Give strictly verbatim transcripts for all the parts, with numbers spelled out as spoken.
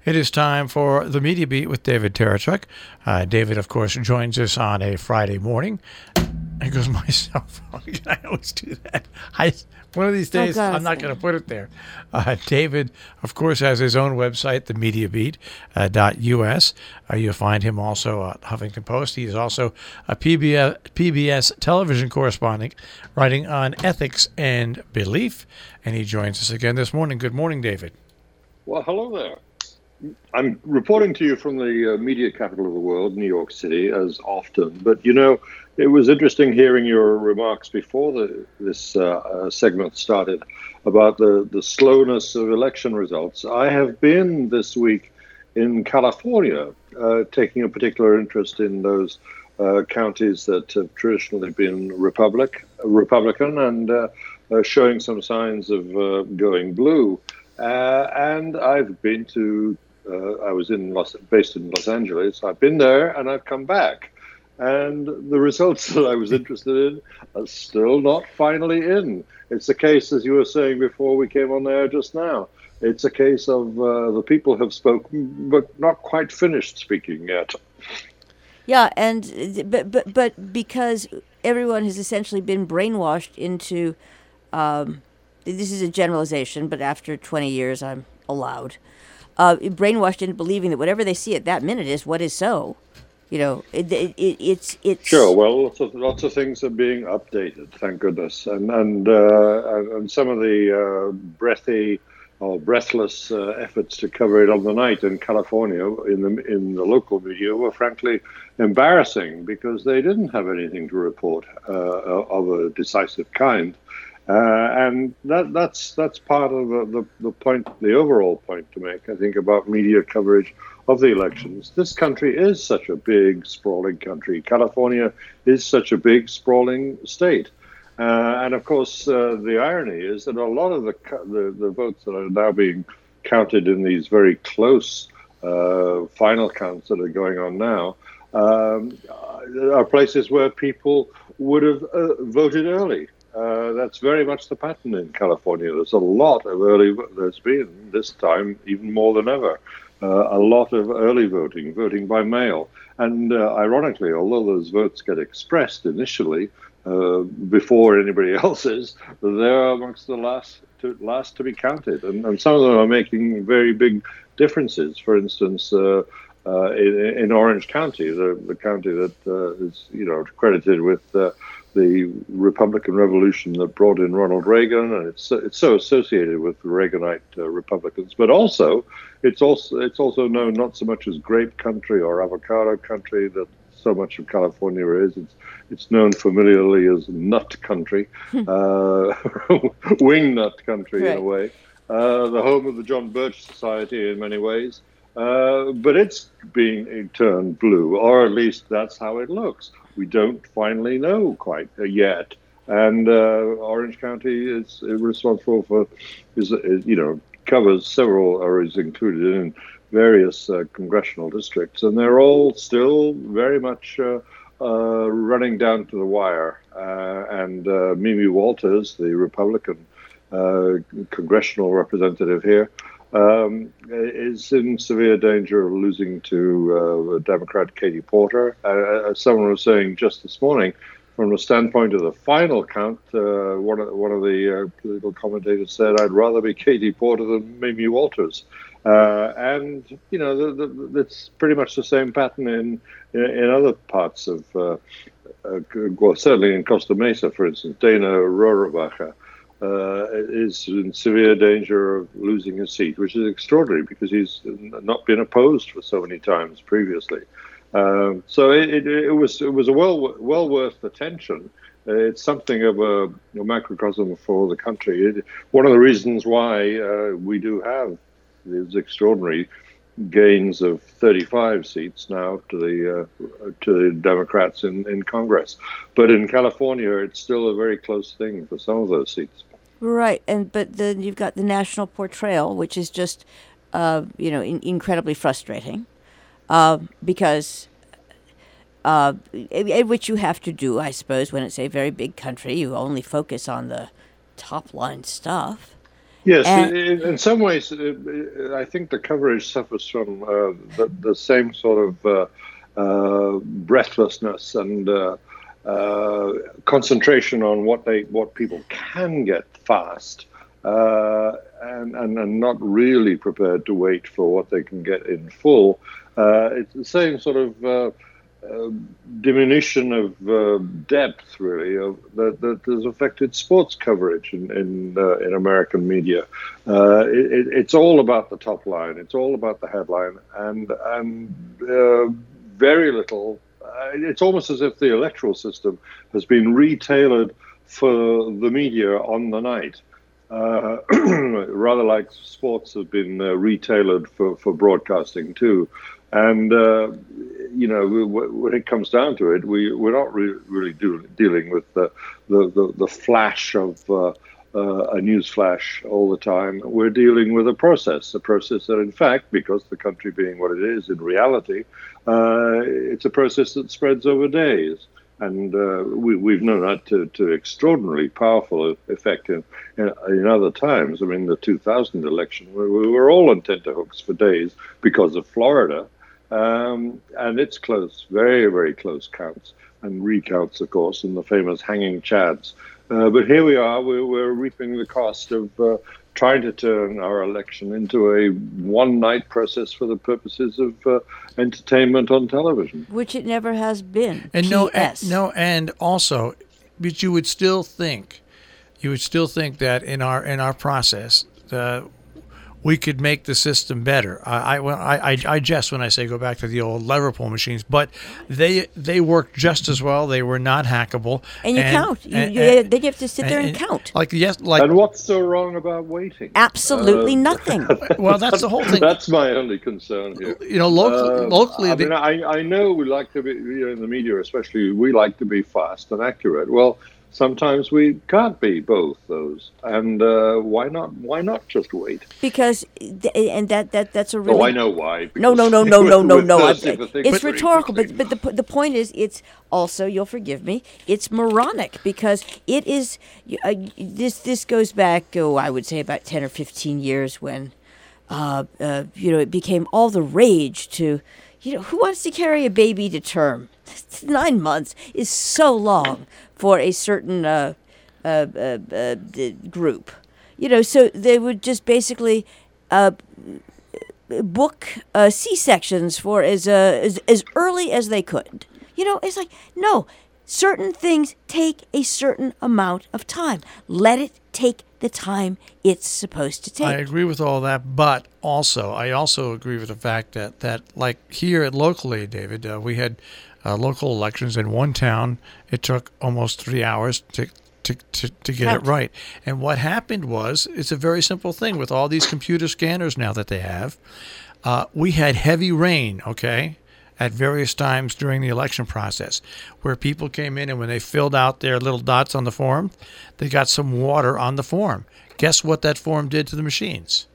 It is time for the Media Beat with David Terechuk. Uh, David, of course, joins us on a Friday morning. There goes my cell phone. I always do that. I, one of these days, oh, I'm not going to put it there. Uh, David, of course, has his own website, the media beat dot U S. Uh, you'll find him also at Huffington Post. He is also a P B S, P B S television correspondent writing on ethics and belief. And he joins us again this morning. Good morning, David. Well, hello there. I'm reporting to you from the uh, media capital of the world, New York City, as often. But, you know, it was interesting hearing your remarks before the, this uh, uh, segment started about the, the slowness of election results. I have been this week in California, uh, taking a particular interest in those uh, counties that have traditionally been Republic, Republican and uh, uh, showing some signs of uh, going blue. Uh, and I've been to Uh, I was in Los, based in Los Angeles. I've been there and I've come back. And the results that I was interested in are still not finally in. It's a case, as you were saying before we came on there just now, it's a case of uh, the people have spoken, but not quite finished speaking yet. Yeah, and but but but because everyone has essentially been brainwashed into, um, this is a generalization, but after twenty years, I'm allowed. Uh, brainwashed into believing that whatever they see at that minute is what is so. You know, it, it, it, it's it's sure. Well, lots of lots of things are being updated, thank goodness, and and uh, and some of the uh, breathy or breathless uh, efforts to cover it on the night in California in the in the local media were frankly embarrassing because they didn't have anything to report uh, of a decisive kind. Uh, and that, that's that's part of the, the, the point, the overall point to make, I think, about media coverage of the elections. This country is such a big, sprawling country. California is such a big, sprawling state. Uh, and, of course, uh, the irony is that a lot of the, the, the votes that are now being counted in these very close uh, final counts that are going on now um, are places where people would have uh, voted early. Uh, that's very much the pattern in California. There's a lot of early, there's been this time even more than ever, uh, a lot of early voting, voting by mail. And uh, ironically, although those votes get expressed initially uh, before anybody else's, they're amongst the last to, last to be counted. And, and some of them are making very big differences. For instance, uh, uh, in, in Orange County, the, the county that uh, is, you know, credited with uh, the Republican Revolution that brought in Ronald Reagan, and it's it's so associated with the Reaganite uh, Republicans. But also, it's also it's also known not so much as grape country or avocado country that so much of California is. It's it's known familiarly as nut country, uh, wing nut country right. in a way. Uh, the home of the John Birch Society in many ways. Uh, but it's being turned blue, or at least that's how it looks. We don't finally know quite yet. And uh, Orange County is responsible for, is, is you know, covers several, or is included in various uh, congressional districts. And they're all still very much uh, uh, running down to the wire. Uh, and uh, Mimi Walters, the Republican uh, congressional representative here, Um, is in severe danger of losing to uh, Democrat Katie Porter. Uh, as someone was saying just this morning, from the standpoint of the final count, uh, one of one of the uh, political commentators said, "I'd rather be Katie Porter than Mimi Walters." Uh, and you know, the, the, it's pretty much the same pattern in in, in other parts of, uh, uh, well, certainly in Costa Mesa, for instance, Dana Rohrabacher Uh, is in severe danger of losing his seat, which is extraordinary because he's not been opposed for so many times previously. Um, so it, it, it was it was a well well worth attention. Uh, it's something of a, a macrocosm for the country. It, one of the reasons why uh, we do have these extraordinary gains of thirty-five seats now to the uh, to the Democrats in, in Congress, but in California it's still a very close thing for some of those seats. Right, and but then you've got the national portrayal, which is just uh, you know in, incredibly frustrating, uh, because uh, which you have to do, I suppose, when it's a very big country. You only focus on the top line stuff. Yes, And in, in some ways, uh, I think the coverage suffers from uh, the, the same sort of uh, uh, breathlessness and uh, uh, concentration on what they what people can get fast, uh, and, and and not really prepared to wait for what they can get in full. Uh, it's the same sort of uh, uh, diminution of uh, depth, really, of, that, that has affected sports coverage in in, uh, in American media. Uh, it, it's all about the top line. It's all about the headline, and and uh, very little. Uh, it's almost as if the electoral system has been retailored for the media on the night. Uh, rather like sports have been uh, retailored for, for broadcasting too. And, uh, you know, when it comes down to it, we, we're not re- really do, dealing with the, the, the, the flash of uh, uh, a news flash all the time. We're dealing with a process, a process that, in fact, because the country being what it is in reality, uh, it's a process that spreads over days. And uh, we, we've known that to, to extraordinarily powerful effect in, in, in other times. I mean, the two thousand election, we, we were all on tenterhooks for days because of Florida. Um, and it's close, very, very close counts and recounts, of course, and the famous hanging chads. Uh, but here we are, we're, we're reaping the cost of uh, trying to turn our election into a one-night process for the purposes of uh, entertainment on television. which it never has been. And no, P S. and, no, and also, but you would still think, you would still think that in our in our process, uh, we could make the system better. I I, well, I I I jest when I say go back to the old lever pull machines, but they they worked just as well. They were not hackable. And you count. You, and- you, and- they have to sit there and, count. Like yes, like And what's so wrong about waiting? Absolutely Uh, nothing. well, that's the whole thing. That's my only concern here. You know, locally, Uh, locally, I the- mean, I, I know we like to be, you know, in the media especially, we like to be fast and accurate. Well, sometimes we can't be both those. And uh, why not? Why not just wait? Because, th- and that, that that's a really... Oh, I know why. No, no, because no, no, no, no, we're no. thirsty I- for things It's very rhetorical, quickly. but but the the point is, it's also, you'll forgive me, it's moronic because it is. Uh, this this goes back, oh, I would say about ten or fifteen years when, uh, uh, you know, it became all the rage to, you know, who wants to carry a baby to term? Nine months is so long for a certain uh, uh, uh, uh, d- group, you know. So they would just basically. Uh, book uh, C-sections for as, uh, as as early as they could. You know, it's like, no, certain things take a certain amount of time. Let it take the time it's supposed to take. I agree with all that, but also I also agree with the fact that, that like here at locally, David, uh, we had uh, local elections in one town. It took almost three hours to to, to, to get Count. it right. And what happened was, it's a very simple thing with all these computer scanners now that they have. Uh, we had heavy rain, okay, at various times during the election process, where people came in and when they filled out their little dots on the form, they got some water on the form. Guess what that form did to the machines?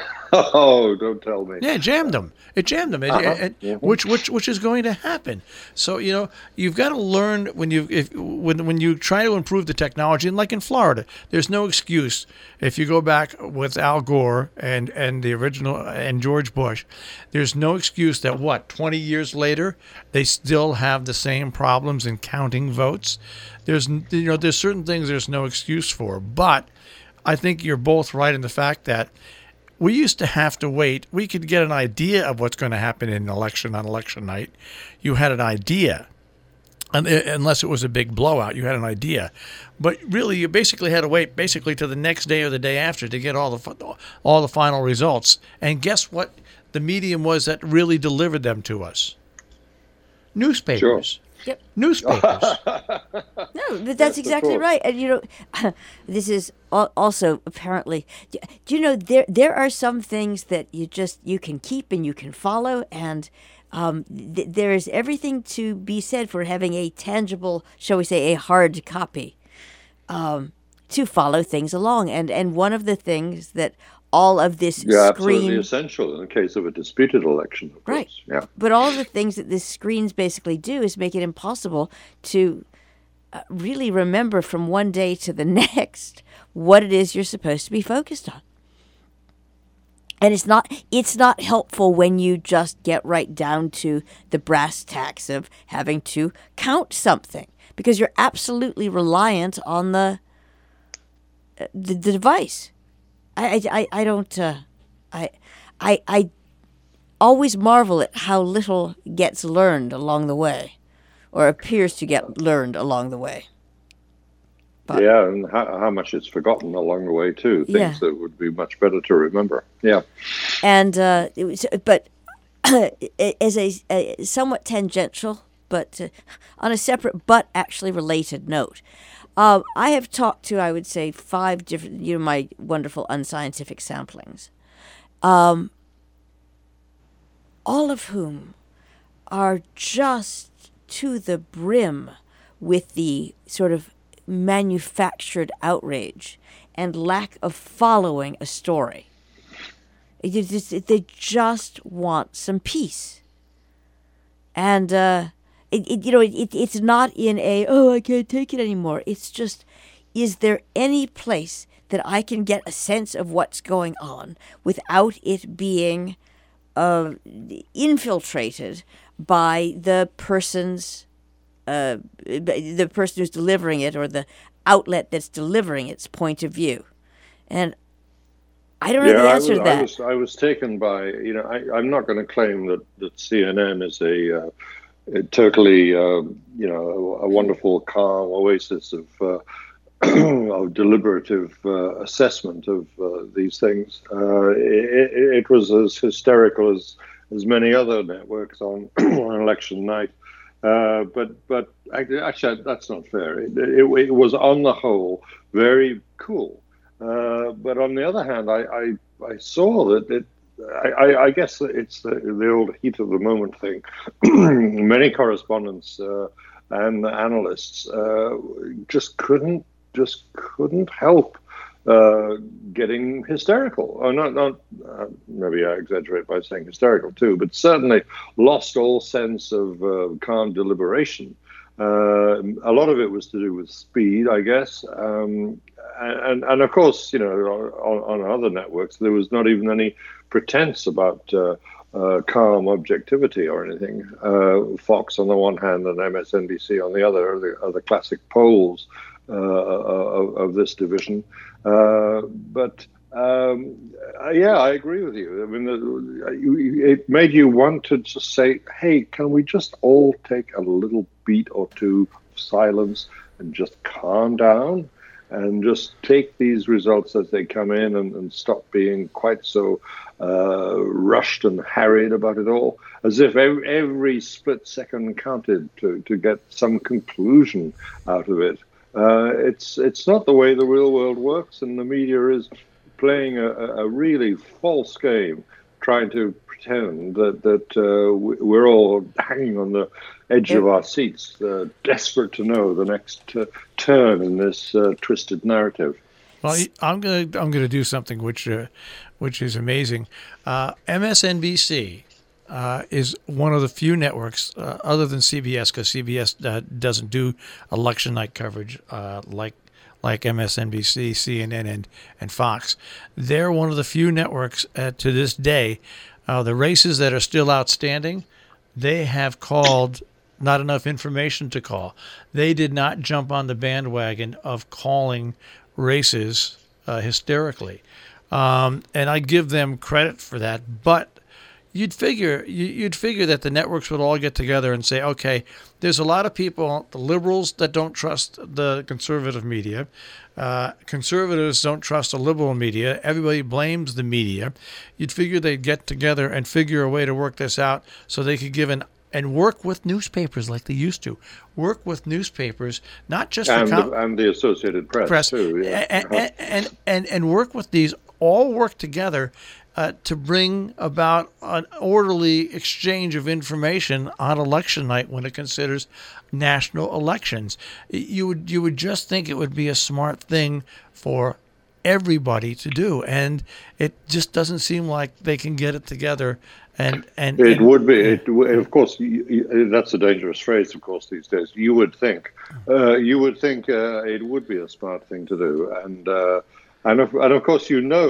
Oh, don't tell me. Yeah, it jammed them. It jammed them, it, Uh-huh. it- it- Mhm. which which which is going to happen. So you know you've got to learn when you if when when you try to improve the technology. And like in Florida, there's no excuse. If you go back with Al Gore and and the original and George Bush, there's no excuse that what twenty years later they still have the same problems in counting votes. There's you know there's certain things there's no excuse for. But I think you're both right in the fact that. We used to have to wait. We could get an idea of what's going to happen in an election on election night. You had an idea, and unless it was a big blowout, you had an idea. But really, you basically had to wait basically to the next day or the day after to get all the all the final results. And guess what? The medium was that really delivered them to us. Newspapers. Sure. Yep. Newspapers. No, but that's Yes, of exactly course. right. And you know, this is al- also apparently. Do do you know there there are some things that you just you can keep and you can follow, and um, th- there is everything to be said for having a tangible, shall we say, a hard copy, um, to follow things along. And and one of the things that all of this Yeah, screen. absolutely essential in the case of a disputed election, of Right. course. Yeah. But all the things that the screens basically do is make it impossible to uh, really remember from one day to the next what it is you're supposed to be focused on. And it's not it's not helpful when you just get right down to the brass tacks of having to count something, because you're absolutely reliant on the the, the device. I, I, I don't uh, I I I always marvel at how little gets learned along the way, or appears to get learned along the way. But, yeah, and how, how much it's forgotten along the way too. Things yeah. that would be much better to remember. Yeah, and uh, it was, but as a, a somewhat tangential, but uh, on a separate but actually related note, uh, I have talked to, I would say, five different, you know, my wonderful unscientific samplings, um, all of whom are just to the brim with the sort of manufactured outrage and lack of following a story. It just, they just want some peace. And, uh, it, it, you know, it, it's not in a, oh, I can't take it anymore. It's just, is there any place that I can get a sense of what's going on without it being uh, infiltrated by the person's Uh, the person who's delivering it, or the outlet that's delivering its point of view? And I don't know yeah, the answer I was, to that. I was, I was taken by, you know, I, I'm not going to claim that, that C N N is a, uh, a totally, uh, you know, a, a wonderful, calm oasis of, uh, of deliberative uh, assessment of uh, these things. Uh, it, it was as hysterical as, as many other networks on, on election night. Uh, but but actually, that's not fair. It, it, it was on the whole very cool. Uh, but on the other hand, I, I, I saw that it. I, I guess it's the, the old heat of the moment thing. Many correspondents uh, and analysts uh, just couldn't just couldn't help uh, getting hysterical. Or not not uh, maybe I exaggerate by saying hysterical too, but certainly lost all sense of uh, calm deliberation. Uh, a lot of it was to do with speed, I guess, um, and and of course, you know, on, on other networks there was not even any pretense about uh, uh, calm objectivity or anything. Uh, Fox on the one hand and M S N B C on the other are the, are the classic poles uh, of, of this division. Uh, but um, yeah, I agree with you. I mean, the, it made you want to just say, "Hey, can we just all take a little beat or two of silence and just calm down and just take these results as they come in and, and stop being quite so uh, rushed and harried about it all, as if every, every split second counted to, to get some conclusion out of it." Uh, it's it's not the way the real world works, and the media is playing a, a really false game, trying to pretend that that uh, we're all hanging on the edge of our seats, uh, desperate to know the next uh, turn in this uh, twisted narrative. Well, I'm gonna I'm gonna do something which uh, which is amazing. Uh, M S N B C. Uh, is one of the few networks, uh, other than C B S, because C B S uh, doesn't do election night coverage uh, like like M S N B C, C N N, and, and Fox. They're one of the few networks uh, to this day. Uh, the races that are still outstanding, they have called not enough information to call. They did not jump on the bandwagon of calling races uh, hysterically. Um, and I give them credit for that, but You'd figure you'd figure that the networks would all get together and say, okay, there's a lot of people, the liberals that don't trust the conservative media, uh, conservatives don't trust the liberal media, everybody blames the media. You'd figure they'd get together and figure a way to work this out so they could give an and work with newspapers like they used to. Work with newspapers, not just and, for com- the, and the Associated Press, press too. Yeah. And, and, and, and, and work with these, all work together Uh, to bring about an orderly exchange of information on election night when it considers national elections. You would you would just think it would be a smart thing for everybody to do, and it just doesn't seem like they can get it together. And and it and, would be, it, of course. You, you, that's a dangerous phrase, of course, these days. You would think, uh, you would think uh, it would be a smart thing to do, and uh, and of, and of course, you know.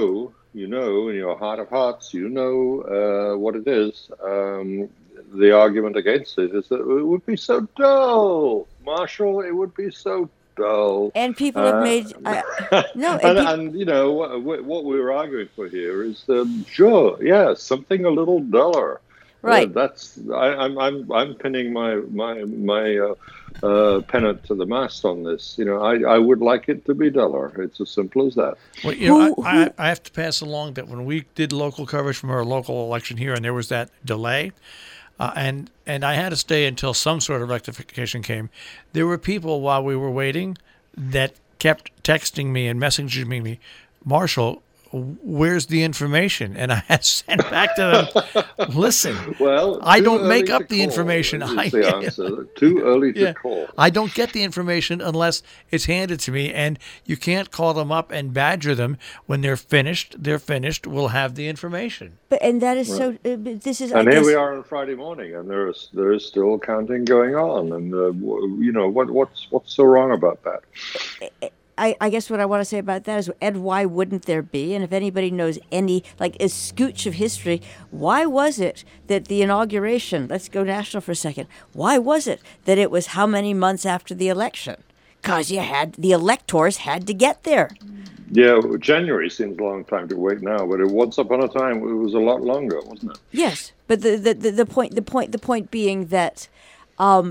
you know, in your heart of hearts, you know uh, what it is. Um, the argument against it is that it would be so dull, Marshall. It would be so dull. And people have Uh, made uh, no, and, and, peop- and you know what, what we're arguing for here is um, sure, yeah, something a little duller. right. Uh, that's I, I'm I'm I'm pinning my my my uh, uh, pennant to the mast on this. You know, I, I would like it to be duller. It's as simple as that. Well, you know, Who- I, who- I, I have to pass along that when we did local coverage from our local election here, and there was that delay, uh, and and I had to stay until some sort of rectification came. There were people while we were waiting that kept texting me and messaging me, Marshall, where's the information? And I had sent back to them, listen, Well, I too don't early make to up the call information. is I- the answer. Too early to Yeah. call. I don't get the information unless it's handed to me, and you can't call them up and badger them. When they're finished, they're finished. We'll have the information. But and that is so. Uh, but this is. And I here guess, we are on Friday morning, and there is there is still counting going on. And uh, w- you know what what's what's so wrong about that? I, I guess what I want to say about that is, Ed, why wouldn't there be? And if anybody knows any, like, a scooch of history, why was it that the inauguration, let's go national for a second, why was it that it was how many months after the election? Because you had, the electors had to get there. Yeah, January seems a long time to wait now, but it, once upon a time it was a lot longer, wasn't it? Yes, but the, the, the, the point, the point, the point being that um,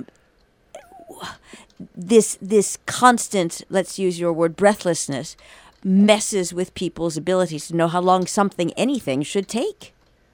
this this constant, let's use your word, breathlessness, messes with people's abilities to know how long something, anything, should take.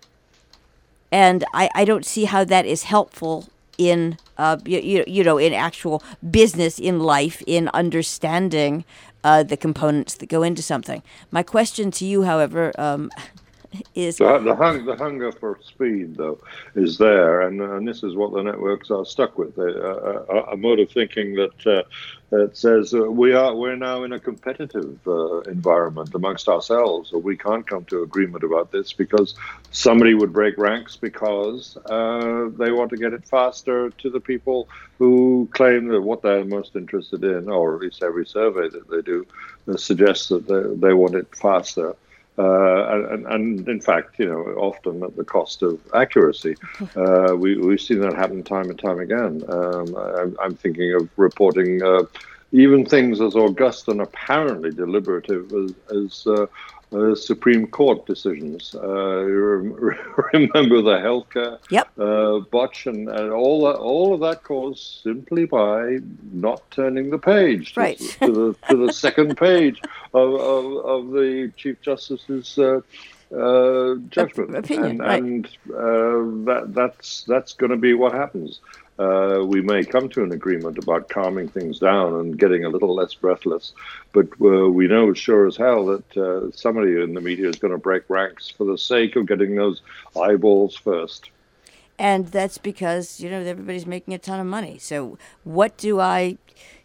And I, I don't see how that is helpful in uh you, you, you know in actual business, in life, in understanding uh, the components that go into something. My question to you, however, um, is The, the, hung, the hunger for speed, though, is there, and, and this is what the networks are stuck with, a, a, a mode of thinking that uh, that says uh, we are we're now in a competitive uh, environment amongst ourselves, or we can't come to agreement about this because somebody would break ranks because uh, they want to get it faster to the people who claim that what they're most interested in, or at least every survey that they do uh, suggests that they, they want it faster. Uh, and, and in fact, you know, often at the cost of accuracy. Uh, we, we've seen that happen time and time again. Um, I'm, I'm thinking of reporting uh, even things as august and apparently deliberative as, as uh, uh, Supreme Court decisions. Uh, you rem- remember the healthcare Yep. uh, botch and, and all that, all of that caused simply by not turning the page to, Right. to the to the second page of, of, of the Chief Justice's uh, uh, judgment. Opinion, and, right. and uh, that that's that's going to be what happens. Uh, we may come to an agreement about calming things down and getting a little less breathless, but uh, we know sure as hell that uh, somebody in the media is going to break ranks for the sake of getting those eyeballs first. And that's because, you know, everybody's making a ton of money. So what do I,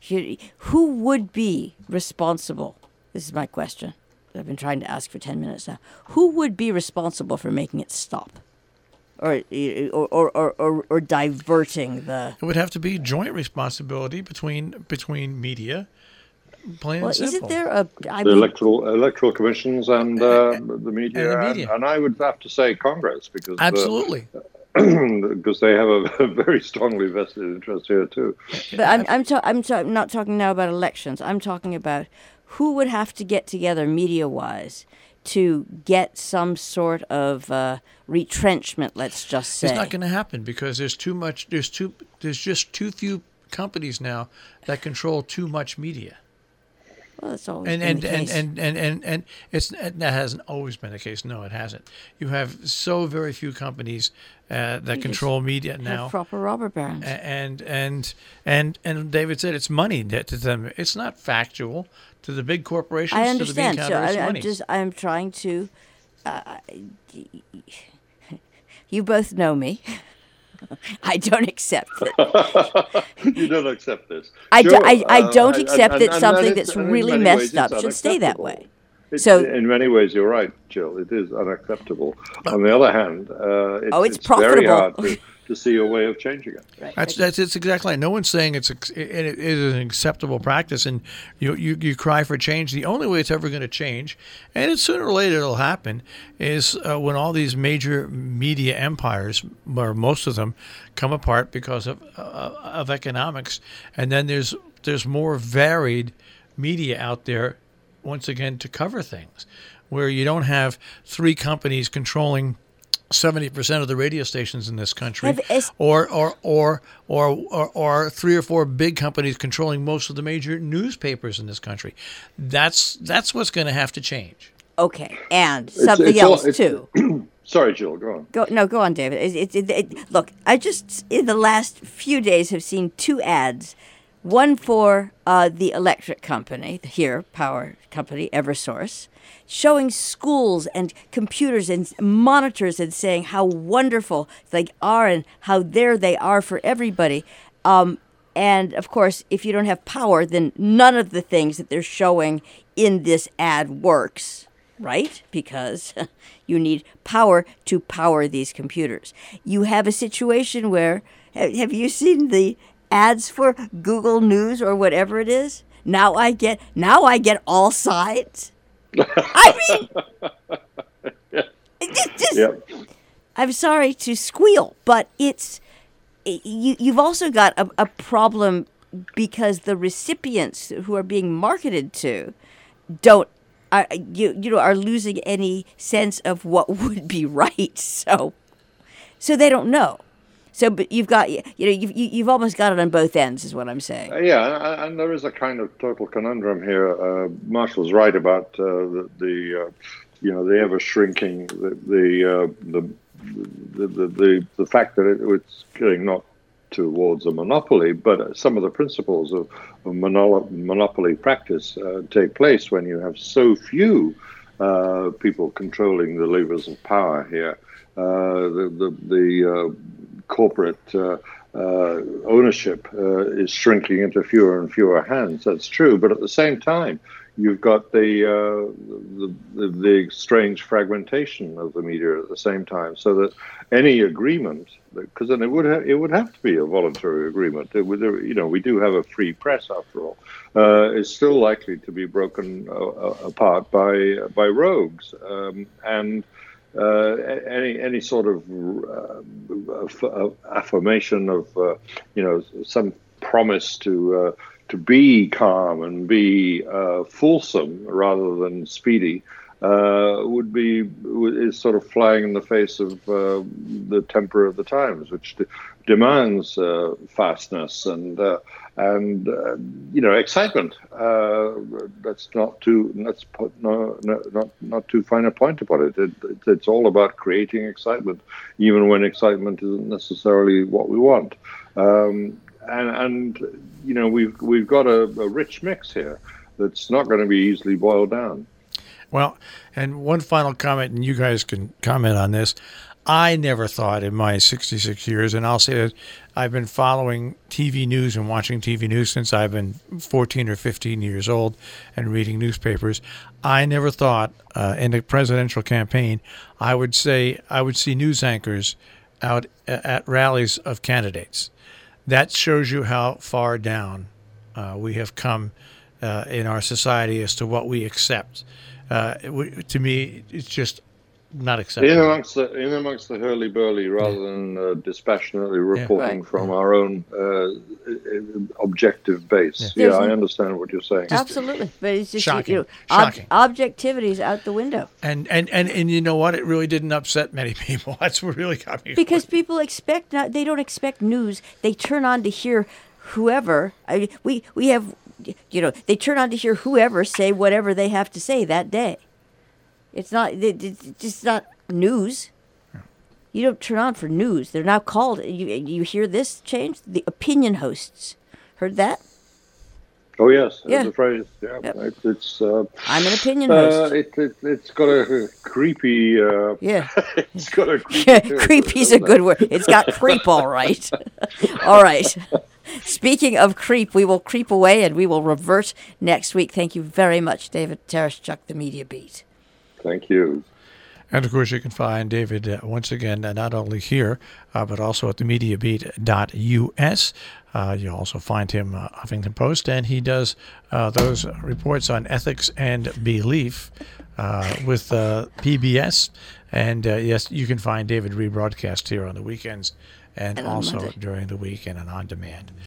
who would be responsible? This is my question that I've been trying to ask for ten minutes now. Who would be responsible for making it stop? Or or, or, or, or, or diverting the... It would have to be joint responsibility between between media, plain Well, and simple. isn't there a... I The mean, electoral electoral commissions and uh, the media, and the media. And, and I would have to say Congress because uh, Absolutely. because they have a very strongly vested interest here too. but I'm I'm, ta- I'm ta- not talking now about elections. I'm talking about who would have to get together media-wise to get some sort of uh, retrenchment, let's just say. It's not going to happen because there's too much. There's too. There's just too few companies now that control too much media. Well, that's always And been and, the and, case. and, and, and, and it's that hasn't always been the case. No, it hasn't. You have so very few companies uh, that You control just media have now. proper robber barons. A- And and and and David said it's money to them. It's not factual to the big corporations. I To the bean understand. So counter, it's I, I'm money. just I'm trying to. Uh, you both know me. I don't accept it. You don't accept this. I, do, Sure, I, I uh, don't and- accept and- that and something it's- that's and in really many messed ways up it's should stay that way. It's- So- in many ways, you're right, Jill. It is unacceptable. On the other hand, uh, it's, Oh, it's very profitable. hard to, to see a way of changing it. Right. That's that's it's exactly right. No one's saying it's it, it is an acceptable practice, and you, you you cry for change. The only way it's ever going to change, and it's sooner or later it'll happen, is uh, when all these major media empires, or most of them, come apart because of uh, of economics, and then there's there's more varied media out there, once again, to cover things, where you don't have three companies controlling seventy percent of the radio stations in this country, or or, or or or or three or four big companies controlling most of the major newspapers in this country. That's that's what's going to have to change. Okay, and something it's else all, too. Sorry, Jill, go on. Go no, go on, David. It, it, it, it, look, I just in the last few days have seen two ads. One for uh, the electric company here, power company, Eversource, showing schools and computers and monitors and saying how wonderful they are and how there they are for everybody. Um, and, of course, if you don't have power, then none of the things that they're showing in this ad works, right? Because you need power to power these computers. You have a situation where, have you seen the ads for Google News or whatever it is? Now I get now I get all sides. I mean, it just, Yep. I'm sorry to squeal, but it's it, you. You've also got a, a problem because the recipients who are being marketed to don't are you you know are losing any sense of what would be right. So so they don't know. So, but you've got, you know, you've, you've almost got it on both ends, is what I'm saying. Uh, yeah, and, and there is a kind of total conundrum here. Uh, Marshall's right about uh, the, the uh, you know, the ever shrinking, the the, uh, the the the the the fact that it, it's getting not towards a monopoly, but some of the principles of, of monolo- monopoly practice uh, take place when you have so few uh, people controlling the levers of power here. Uh, the the, the uh, corporate uh, uh, ownership uh, is shrinking into fewer and fewer hands. That's true, but at the same time, you've got the uh, the, the, the strange fragmentation of the media at the same time. So that any agreement, because then it would have, it would have to be a voluntary agreement. It would, you know, we do have a free press after all. Uh, is still likely to be broken uh, apart by by rogues um, and. Uh, any any sort of uh, affirmation of uh, you know some promise to uh, to be calm and be uh, fulsome rather than speedy uh, would be is sort of flying in the face of uh, the temper of the times, which de- demands uh, fastness and uh, and uh, you know excitement. Uh, that's not too that's put, no, no not not too fine a point about it. It, it. It's all about creating excitement, even when excitement isn't necessarily what we want. Um, and and you know we've we've got a, a rich mix here that's not going to be easily boiled down. Well, and one final comment, and you guys can comment on this. I never thought in my sixty-six years, and I'll say that I've been following T V news and watching T V news since I've been fourteen or fifteen years old and reading newspapers. I never thought uh, in the presidential campaign I would say I would see news anchors out at rallies of candidates. That shows you how far down uh, we have come uh, in our society as to what we accept. Uh, it, to me, it's just not acceptable. In amongst the in amongst the hurly burly, rather yeah. than uh, dispassionately reporting yeah. right. from yeah. our own uh, objective base. Yeah, yeah I understand what you're saying. Absolutely, but it's just shocking. You know, shocking. Ob- objectivity's out the window. And, and and and you know what? It really didn't upset many people. That's what really got me. Because people expect not. They don't expect news. They turn on to hear whoever. I mean, we we have. You know, they turn on to hear whoever say whatever they have to say that day. It's not, it's just not news. You don't turn on for news. They're now called, you, you hear this change? The opinion hosts. Heard that? Oh, yes. Yeah. That's a phrase. Yeah. Yep. It, it's, uh, I'm an opinion uh, host. It, it, it's got a creepy... Uh, yeah. It's got a creepy... Yeah, creepy's a good word. It's got creep, all right. All right. Speaking of creep, we will creep away and we will revert next week. Thank you very much, David Tereshchuk, the Media Beat. Thank you. And, of course, you can find David, uh, once again, uh, not only here, uh, but also at the media beat dot U S. Uh, you also find him uh, Huffington Post, and he does uh, those reports on ethics and belief uh, with uh, P B S. And, uh, yes, you can find David rebroadcast here on the weekends and, And on also Monday. during the week and on demand.